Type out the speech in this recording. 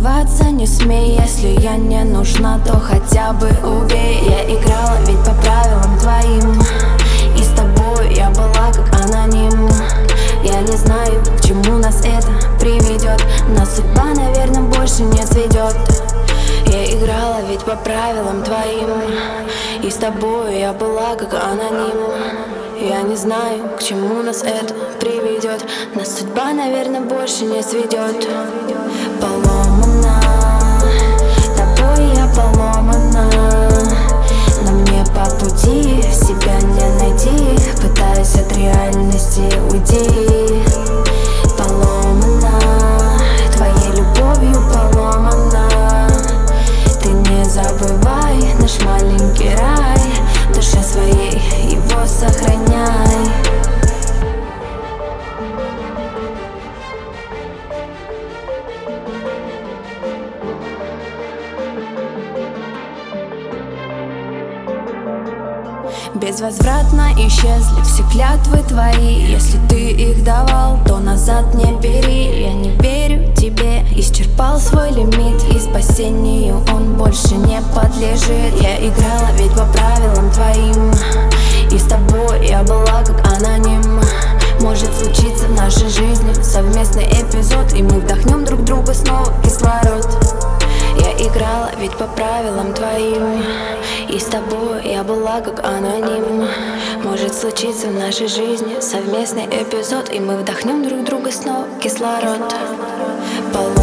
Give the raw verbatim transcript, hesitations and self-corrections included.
оставаться не смей. Если я не нужна, то хотя бы убей. Я играла ведь по правилам твоим, и с тобой я была как аноним. Я не знаю, к чему нас это приведет, но судьба, наверное, больше не сведет. Я играла ведь по правилам твоим, и с тобой я была как аноним. Я не знаю, к чему нас это приведет, но судьба, наверное, больше не сведет. Поломана, тобой я поломана, но мне по пути себя не найти. Пытаюсь от реальности уйти. Поломана, твоей любовью поломана. Ты не забывай наш маленький рай, в душе своей его сохраняй. Безвозвратно исчезли все клятвы твои. Если ты их давал, то назад не бери. Я не верю тебе, исчерпал свой лимит, и спасению он больше не подлежит. Я играла ведь по правилам твоим, и с тобой я была как аноним. Может случиться в нашей жизни совместный эпизод, и мы вдохнем друг друга снова кислород. Я играла ведь по правилам твоим, и с тобой я была как аноним. Может случиться в нашей жизни совместный эпизод, и мы вдохнем друг друга снова кислород. Поломана.